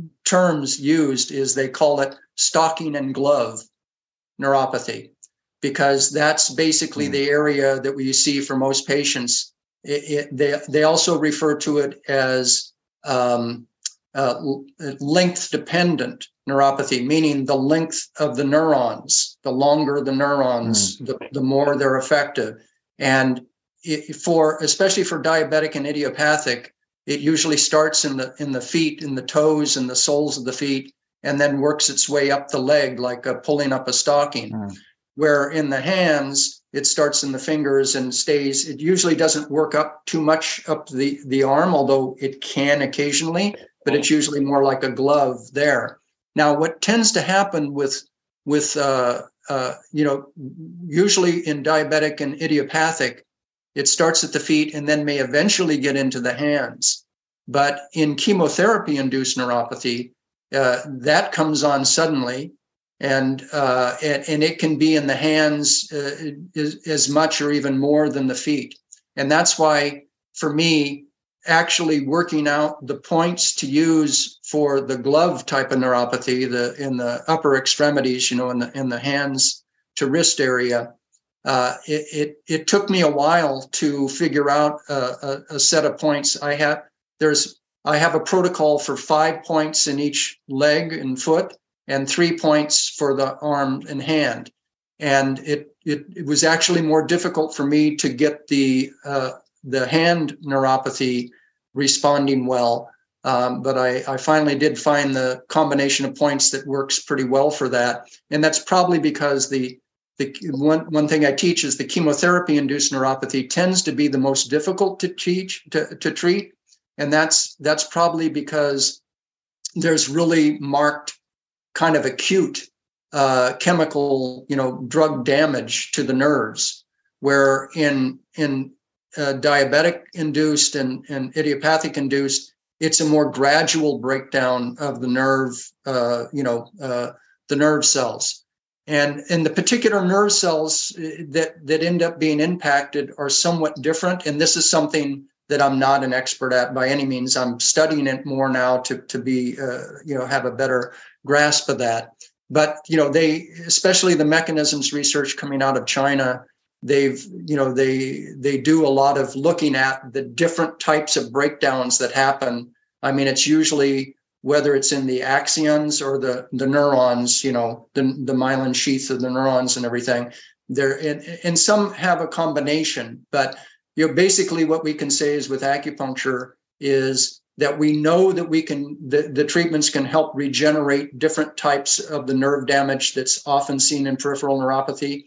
terms used is they call it stocking and glove neuropathy, because that's basically mm. the area that we see for most patients. It, it, they they also refer to it as um, uh, length dependent neuropathy, meaning the length of the neurons. The longer the neurons, mm. the, the more they're effective. And it, for especially for diabetic and idiopathic, it usually starts in the in the feet, in the toes, and the soles of the feet, and then works its way up the leg like a, pulling up a stocking. Mm. Where in the hands, it starts in the fingers and stays. It usually doesn't work up too much up the, the arm, although it can occasionally, but it's usually more like a glove there. Now, what tends to happen with, with uh, uh, you know, usually in diabetic and idiopathic, it starts at the feet and then may eventually get into the hands. But in chemotherapy-induced neuropathy, uh, that comes on suddenly. And, uh, and and it can be in the hands uh, as, as much or even more than the feet. And that's why, for me, actually working out the points to use for the glove type of neuropathy, the in the upper extremities, you know, in the in the hands to wrist area, uh, it, it it took me a while to figure out a, a, a set of points. I have there's I have a protocol for five points in each leg and foot, and three points for the arm and hand. And it, it it was actually more difficult for me to get the uh, the hand neuropathy responding well. Um, but I, I finally did find the combination of points that works pretty well for that. And that's probably because the the one, one thing I teach is the chemotherapy-induced neuropathy tends to be the most difficult to teach to, to treat. And that's that's probably because there's really marked kind of acute uh, chemical, you know, drug damage to the nerves, where in in uh, diabetic induced and, and idiopathic induced, it's a more gradual breakdown of the nerve, uh, you know, uh, the nerve cells. And, and the particular nerve cells that, that end up being impacted are somewhat different. And this is something that I'm not an expert at by any means. I'm studying it more now to, to be, uh, you know, have a better grasp of that. But, you know, they, especially the mechanisms research coming out of China, they've, you know, they, they do a lot of looking at the different types of breakdowns that happen. I mean, it's usually whether it's in the axons or the, the neurons, you know, the, the myelin sheath of the neurons and everything. There, and, and some have a combination, but you know, basically what we can say is with acupuncture is that we know that we can, the, the treatments can help regenerate different types of the nerve damage that's often seen in peripheral neuropathy.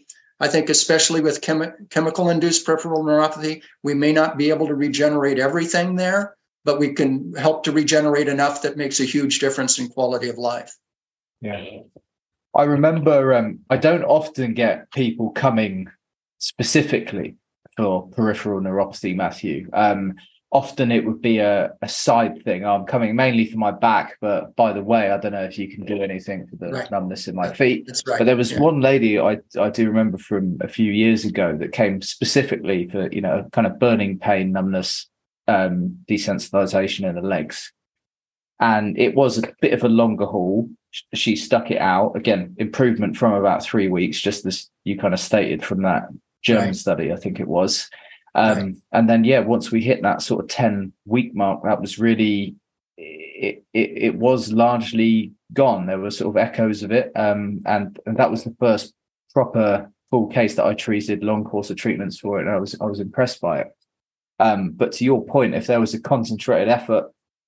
I think especially with chemi- chemical-induced peripheral neuropathy, we may not be able to regenerate everything there, but we can help to regenerate enough that makes a huge difference in quality of life. Yeah. I remember um, I don't often get people coming specifically for peripheral neuropathy, Matthew. Um, often it would be a, a side thing. I'm coming mainly for my back, but by the way, I don't know if you can do anything for the Right. numbness in my feet. That's right. But there was yeah. one lady I, I do remember from a few years ago that came specifically for, you know, kind of burning pain, numbness, um, desensitization in the legs. And it was a bit of a longer haul. She stuck it out. Again, improvement from about three weeks, just as you kind of stated from that German Right. study, I think it was. Um, Right. And then, yeah, once we hit that sort of ten week mark, that was really, it, it, it was largely gone. There were sort of echoes of it. Um, and, and that was the first proper full case that I treated, long course of treatments for it. And I was, I was impressed by it. Um, but to your point, if there was a concentrated effort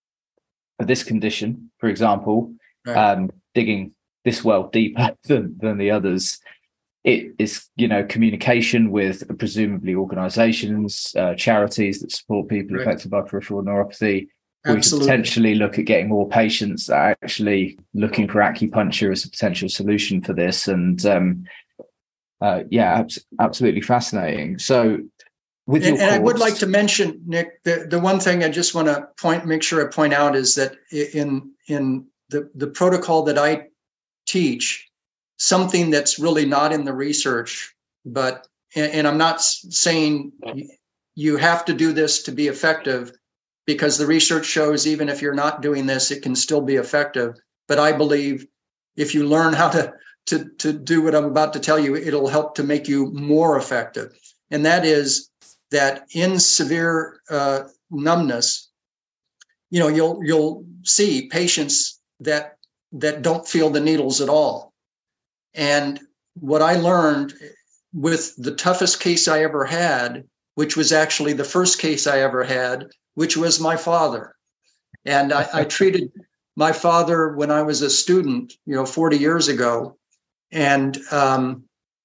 for this condition, for example, Right. um, digging this well deeper than, than the others, it is, you know, communication with presumably organizations, uh, charities that support people Right. affected by peripheral neuropathy. We could Absolutely. potentially look at getting more patients that are actually looking for acupuncture as a potential solution for this. And um, uh, yeah, abs- absolutely fascinating. So with And, your and I would course- like to mention, Nick, the, the one thing I just want to point, make sure I point out is that in in the, the protocol that I teach, something that's really not in the research, but, and, and I'm not saying you have to do this to be effective, because the research shows even if you're not doing this, it can still be effective. But I believe if you learn how to, to, to do what I'm about to tell you, it'll help to make you more effective. And that is that in severe uh, numbness, you know, you'll you'll see patients that that don't feel the needles at all. And what I learned with the toughest case I ever had, which was actually the first case I ever had, which was my father. And I, I treated my father when I was a student, you know, forty years ago. And um,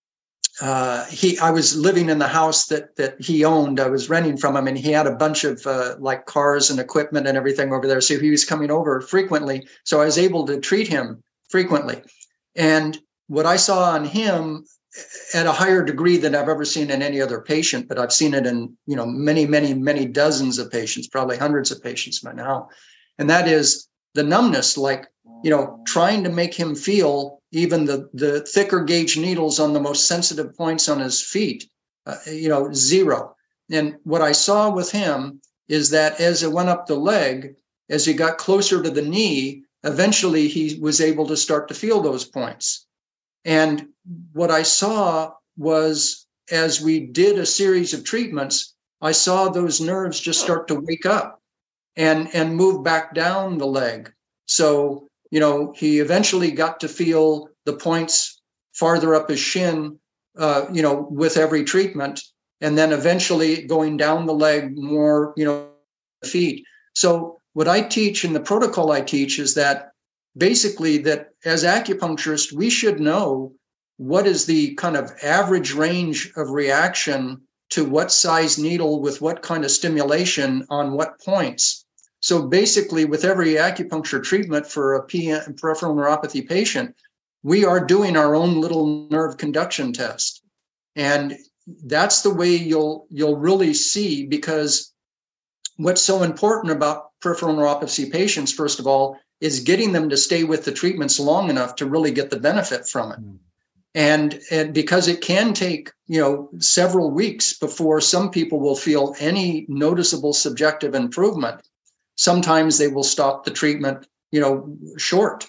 uh, he, I was living in the house that that he owned. I was renting from him, and he had a bunch of uh, like cars and equipment and everything over there. So he was coming over frequently. So I was able to treat him frequently. And what I saw on him at a higher degree than I've ever seen in any other patient, but I've seen it in, you know, many, many, many dozens of patients, probably hundreds of patients by now. And that is the numbness, like, you know, trying to make him feel even the, the thicker gauge needles on the most sensitive points on his feet, uh, you know, zero. And what I saw with him is that as it went up the leg, as he got closer to the knee, eventually he was able to start to feel those points. And what I saw was, as we did a series of treatments, I saw those nerves just start to wake up and, and move back down the leg. So, you know, he eventually got to feel the points farther up his shin, uh, you know, with every treatment, and then eventually going down the leg more, you know, feet. So what I teach in the protocol I teach is that basically that as acupuncturists, we should know what is the kind of average range of reaction to what size needle with what kind of stimulation on what points. So basically, with every acupuncture treatment for a P N, peripheral neuropathy patient, we are doing our own little nerve conduction test. And that's the way you'll you'll really see, because what's so important about peripheral neuropathy patients, first of all, is getting them to stay with the treatments long enough to really get the benefit from it. Mm. And, and because it can take, you know, several weeks before some people will feel any noticeable subjective improvement. Sometimes they will stop the treatment, you know, short.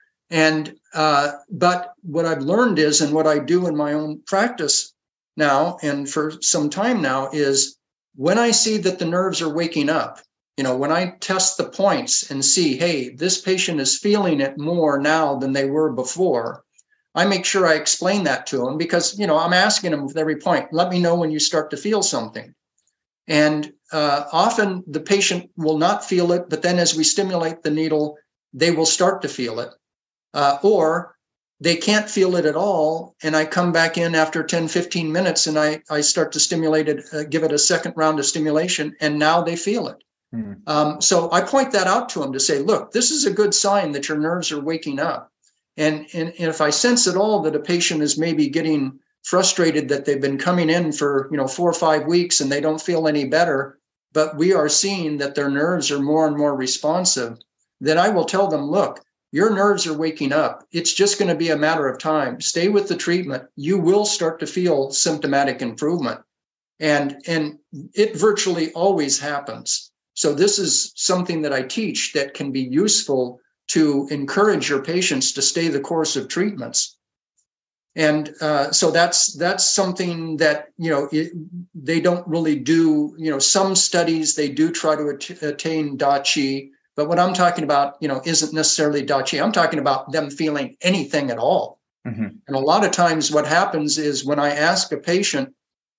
And, uh, but what I've learned is, and what I do in my own practice now, and for some time now, is when I see that the nerves are waking up, you know, when I test the points and see, hey, this patient is feeling it more now than they were before, I make sure I explain that to them, because, you know, I'm asking them with every point, let me know when you start to feel something. And uh, often the patient will not feel it, but then as we stimulate the needle, they will start to feel it. Uh, or they can't feel it at all. And I come back in after ten, fifteen minutes and I, I start to stimulate it, uh, give it a second round of stimulation, and now they feel it. Mm-hmm. Um, so I point that out to them to say, look, this is a good sign that your nerves are waking up. And, and, and if I sense at all that a patient is maybe getting frustrated that they've been coming in for, you know, four or five weeks and they don't feel any better, but we are seeing that their nerves are more and more responsive, then I will tell them, look, your nerves are waking up. It's just going to be a matter of time. Stay with the treatment. You will start to feel symptomatic improvement. And, and it virtually always happens. So this is something that I teach that can be useful to encourage your patients to stay the course of treatments. And uh, so that's that's something that, you know, it, they don't really do. You know, some studies, they do try to at- attain Da Qi. But what I'm talking about, you know, isn't necessarily Da Qi. I'm talking about them feeling anything at all. Mm-hmm. And a lot of times what happens is when I ask a patient,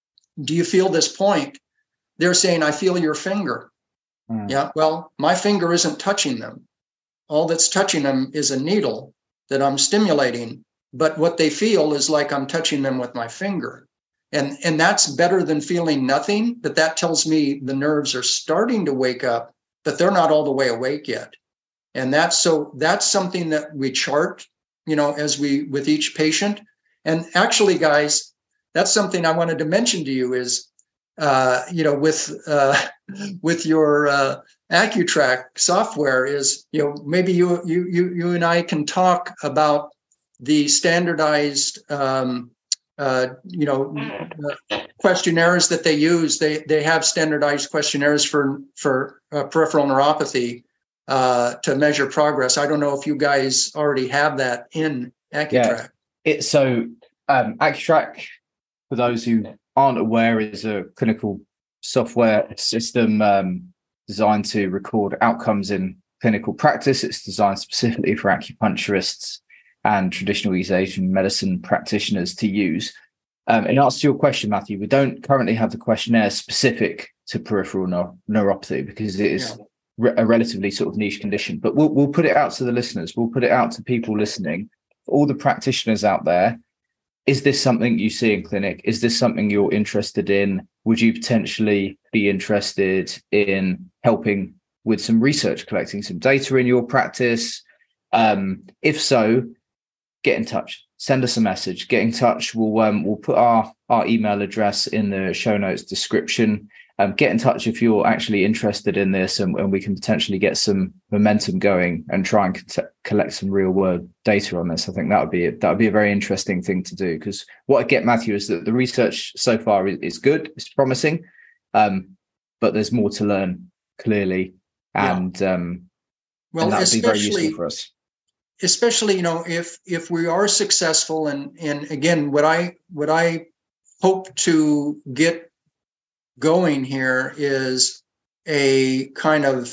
do you feel this point? They're saying, I feel your finger. Mm. Yeah, well, my finger isn't touching them. All that's touching them is a needle that I'm stimulating. But what they feel is like I'm touching them with my finger. And, and that's better than feeling nothing. But that tells me the nerves are starting to wake up, but they're not all the way awake yet. And that's so that's something that we chart, you know, as we with each patient. And actually, guys, that's something I wanted to mention to you is, uh, you know, with uh, with your uh, AccuTrack software is, you know, maybe you you you you and I can talk about the standardized, um, uh, you know, uh, questionnaires that they use. They they have standardized questionnaires for for uh, peripheral neuropathy uh, to measure progress. I don't know if you guys already have that in AccuTrack. Yeah. It's so um, AccuTrack, for those who aren't aware, is a clinical software system um, designed to record outcomes in clinical practice. It's designed specifically for acupuncturists and traditional East Asian medicine practitioners to use. Um, in answer to your question, Matthew, we don't currently have the questionnaire specific to peripheral neur- neuropathy because it is yeah. re- a relatively sort of niche condition. But we'll we'll put it out to the listeners. We'll put it out to people listening, all the practitioners out there. Is this something you see in clinic? Is this something you're interested in? Would you potentially be interested in helping with some research, collecting some data in your practice? Um, if so, get in touch. Send us a message. Get in touch. We'll um, we'll put our, our email address in the show notes description. Um, get in touch if you're actually interested in this, and, and we can potentially get some momentum going and try and co- collect some real world data on this. I think that would be a, that would be a very interesting thing to do, because what I get, Matthew, is that the research so far is, is good, it's promising, um, but there's more to learn clearly, and yeah. um, well, and that would be very useful for us. Especially, you know, if if we are successful, and and again, what I what I hope to get going here is a kind of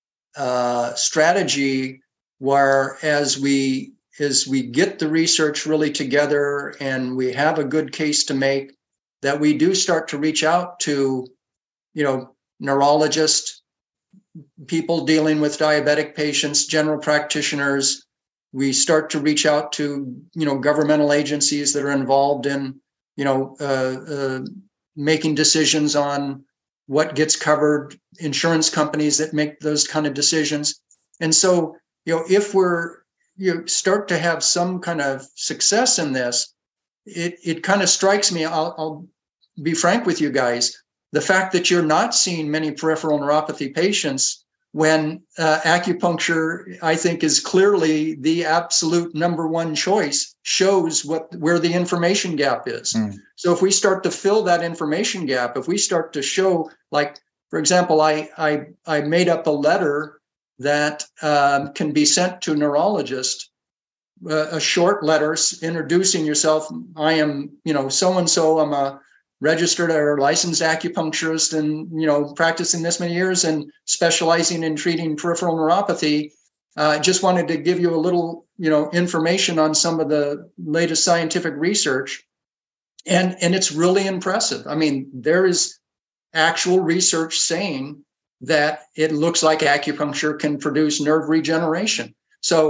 uh, strategy where as we as we get the research really together and we have a good case to make, that we do start to reach out to, you know, neurologists, people dealing with diabetic patients, general practitioners. We start to reach out to, you know, governmental agencies that are involved in, you know, uh, uh, making decisions on what gets covered, insurance companies that make those kind of decisions. And so, you know, if we're, you start to have some kind of success in this, it it kind of strikes me, I'll, I'll be frank with you guys, the fact that you're not seeing many peripheral neuropathy patients when uh, acupuncture, I think, is clearly the absolute number one choice, shows what where the information gap is. Mm. So if we start to fill that information gap, if we start to show, like, for example, I I, I made up a letter that um, can be sent to a neurologist, uh, a short letter introducing yourself. I am, you know, so-and-so, I'm a registered or licensed acupuncturist and, you know, practicing this many years and specializing in treating peripheral neuropathy. I uh, just wanted to give you a little, you know, information on some of the latest scientific research. And, and it's really impressive. I mean, there is actual research saying that it looks like acupuncture can produce nerve regeneration. So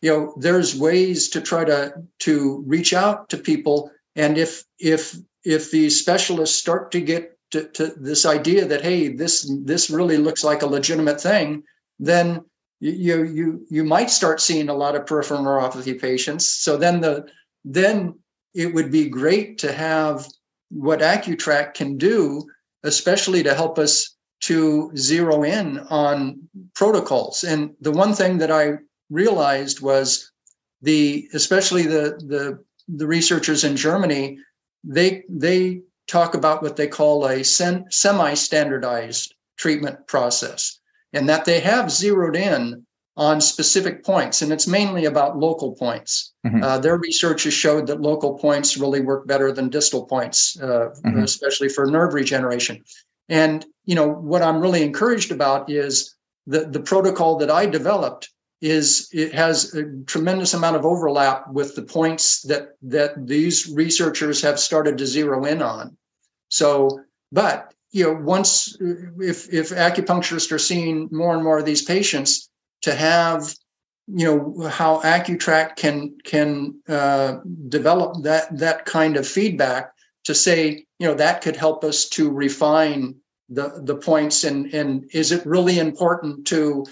you know, there's ways to try to to reach out to people. And if if if these specialists start to get to, to this idea that, hey, this this really looks like a legitimate thing, then you you you might start seeing a lot of peripheral neuropathy patients. So then the then it would be great to have what AccuTrack can do, especially to help us to zero in on protocols. And the one thing that I realized was the especially the the the researchers in Germany, they they talk about what they call a sen- semi-standardized treatment process, and that they have zeroed in on specific points, and it's mainly about local points. Mm-hmm. Uh, their research has showed that local points really work better than distal points, uh, mm-hmm. especially for nerve regeneration. And you know what I'm really encouraged about is the the protocol that I developed is it has a tremendous amount of overlap with the points that that these researchers have started to zero in on. So, but you know, once if if acupuncturists are seeing more and more of these patients, to have you know how AccuTrack can can uh, develop that that kind of feedback to say you know that could help us to refine the the points, and and is it really important to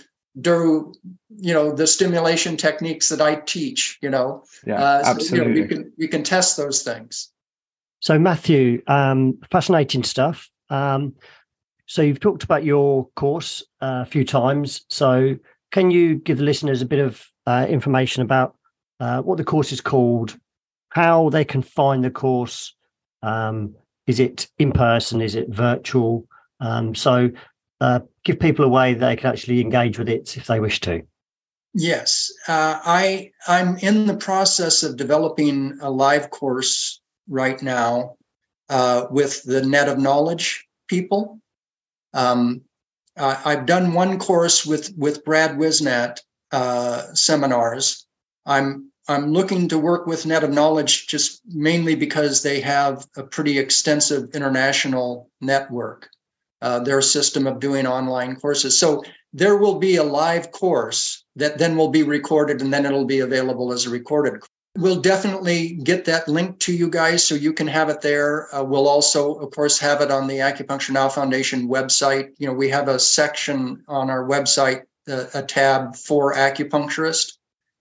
do you know the stimulation techniques that I teach, you know yeah uh, so, absolutely you know, we can we can test those things. So Matthew, um fascinating stuff. Um so you've talked about your course uh, a few times, so can you give the listeners a bit of uh, information about uh, what the course is called, how they can find the course, um is it in person, is it virtual? um so Uh, give people a way they can actually engage with it if they wish to. Yes, uh, I I'm in the process of developing a live course right now uh, with the Net of Knowledge people. Um, uh, I've done one course with with Brad Wisnat uh, seminars. I'm I'm looking to work with Net of Knowledge just mainly because they have a pretty extensive international network. Uh, their system of doing online courses. So there will be a live course that then will be recorded, and then it'll be available as a recorded course. We'll definitely get that link to you guys so you can have it there. Uh, we'll also, of course, have it on the Acupuncture Now Foundation website. You know, we have a section on our website, uh, a tab for acupuncturists,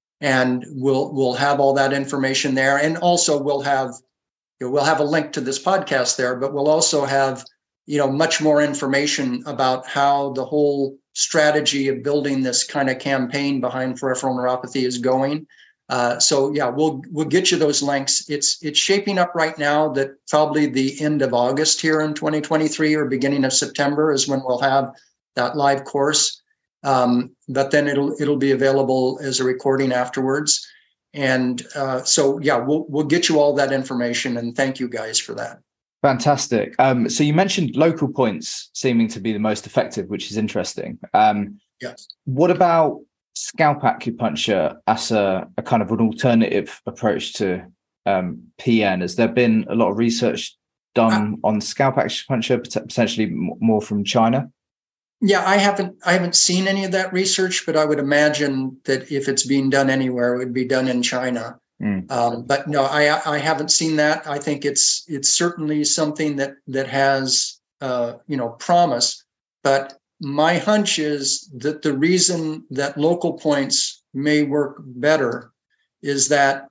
and we'll we'll have all that information there. And also we'll have you know, we'll have a link to this podcast there, but we'll also have you know, much more information about how the whole strategy of building this kind of campaign behind peripheral neuropathy is going. Uh, so yeah, we'll we'll get you those links. It's it's shaping up right now that probably the end of August here in twenty twenty-three or beginning of September is when we'll have that live course. Um, but then it'll it'll be available as a recording afterwards. And uh, so yeah, we'll we'll get you all that information. And thank you guys for that. Fantastic. Um, so you mentioned local points seeming to be the most effective, which is interesting. Um, yes. What about scalp acupuncture as a, a kind of an alternative approach to um, P N? Has there been a lot of research done uh, on scalp acupuncture, potentially more from China? Yeah, I haven't I haven't seen any of that research, but I would imagine that if it's being done anywhere, it would be done in China. Mm. Um, but no, I I haven't seen that. I think it's it's certainly something that that has uh, you know promise. But my hunch is that the reason that local points may work better is that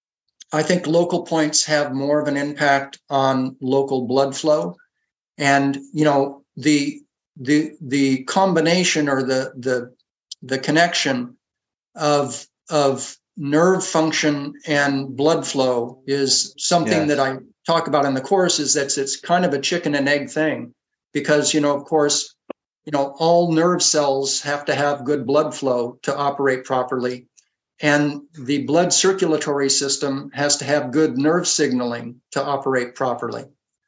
I think local points have more of an impact on local blood flow, and you know the the the combination or the the the connection of of nerve function and blood flow is something yes. that I talk about in the course. Is that it's kind of a chicken and egg thing, because you know of course you know all nerve cells have to have good blood flow to operate properly, and the blood circulatory system has to have good nerve signaling to operate properly.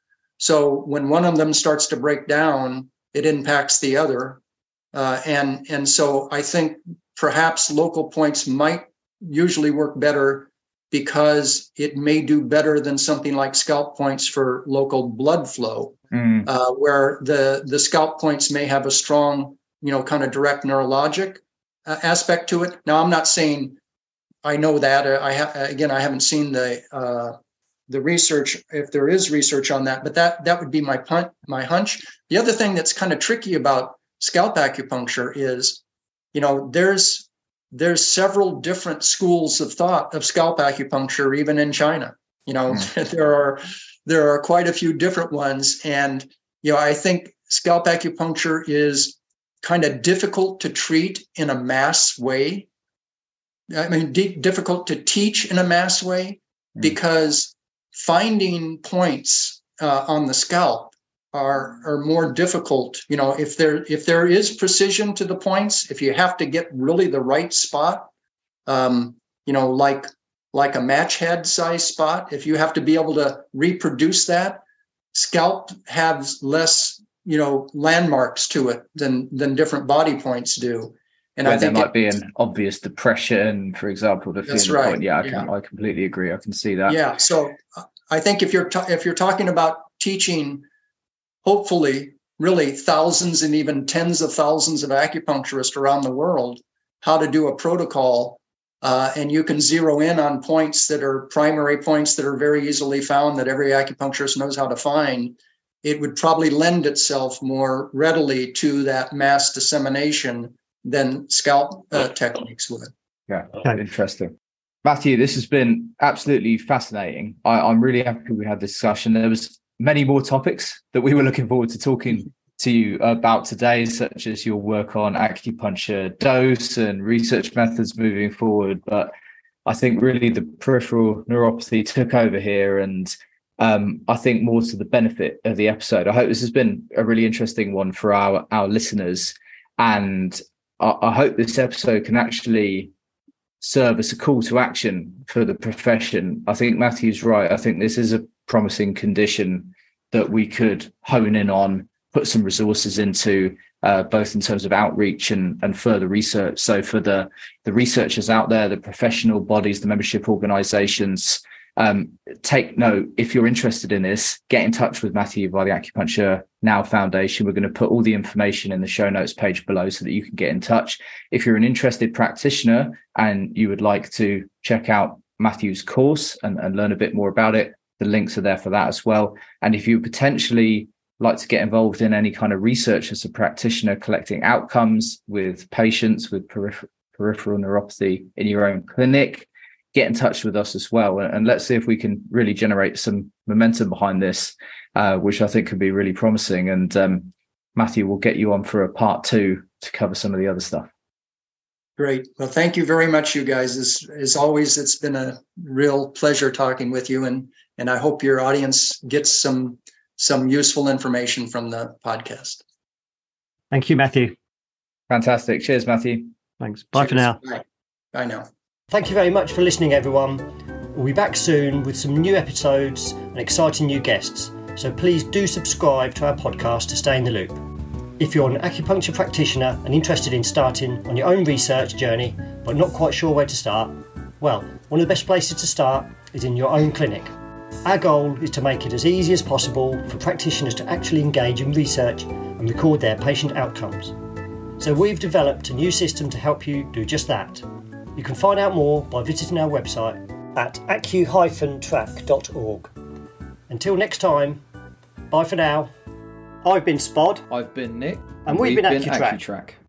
So when one of them starts to break down, it impacts the other, uh, and and so I think perhaps local points might usually work better because it may do better than something like scalp points for local blood flow, mm. uh, where the the scalp points may have a strong, you know, kind of direct neurologic uh, aspect to it. Now, I'm not saying I know that. I ha- again, I haven't seen the uh, the research, if there is research on that, but that that would be my punt, my hunch. The other thing that's kind of tricky about scalp acupuncture is, you know, there's there's several different schools of thought of scalp acupuncture, even in China. You know, mm. there are there are quite a few different ones, and you know, I think scalp acupuncture is kind of difficult to treat in a mass way. I mean, d- difficult to teach in a mass way, because finding points uh, on the scalp are are more difficult. You know, if there if there is precision to the points, if you have to get really the right spot, um, you know, like like a match head size spot, if you have to be able to reproduce that, scalp has less, you know, landmarks to it than than different body points do. And Where I think there might it, be an obvious depression, for example, to that's feel the right. point. Yeah, I, yeah. can, I completely agree. I can see that. Yeah. So I think if you're ta- if you're talking about teaching, hopefully, really thousands and even tens of thousands of acupuncturists around the world, how to do a protocol, uh, and you can zero in on points that are primary points that are very easily found, that every acupuncturist knows how to find, it would probably lend itself more readily to that mass dissemination than scalp uh, techniques would. Yeah, okay. Interesting. Matthew, this has been absolutely fascinating. I, I'm really happy we had this discussion. There was many more topics that we were looking forward to talking to you about today, such as your work on acupuncture dose and research methods moving forward. But I think really the peripheral neuropathy took over here, and um, I think more to the benefit of the episode. I hope this has been a really interesting one for our, our listeners, and I, I hope this episode can actually serve as a call to action for the profession. I think Matthew's right. I think this is a promising condition that we could hone in on, put some resources into, uh, both in terms of outreach and, and further research. So for the, the researchers out there, the professional bodies, the membership organizations, um, take note. If you're interested in this, get in touch with Matthew via the Acupuncture Now Foundation. We're going to put all the information in the show notes page below so that you can get in touch. If you're an interested practitioner and you would like to check out Matthew's course and, and learn a bit more about it, the links are there for that as well. And if you potentially like to get involved in any kind of research as a practitioner, collecting outcomes with patients with peripher- peripheral neuropathy in your own clinic, get in touch with us as well. And let's see if we can really generate some momentum behind this, uh, which I think could be really promising. And um, Matthew will get you on for a part two to cover some of the other stuff. Great. Well, thank you very much, you guys. As, as always, it's been a real pleasure talking with you. And, and I hope your audience gets some, some useful information from the podcast. Thank you, Matthew. Fantastic. Cheers, Matthew. Thanks. Bye Cheers. For now. Bye. Bye now. Thank you very much for listening, everyone. We'll be back soon with some new episodes and exciting new guests. So please do subscribe to our podcast to stay in the loop. If you're an acupuncture practitioner and interested in starting on your own research journey, but not quite sure where to start, well, one of the best places to start is in your own clinic. Our goal is to make it as easy as possible for practitioners to actually engage in research and record their patient outcomes. So we've developed a new system to help you do just that. You can find out more by visiting our website at acu dash track dot org. Until next time, bye for now. I've been Spod. I've been Nick. And we've, we've been, been AcuTrack. AcuTrack.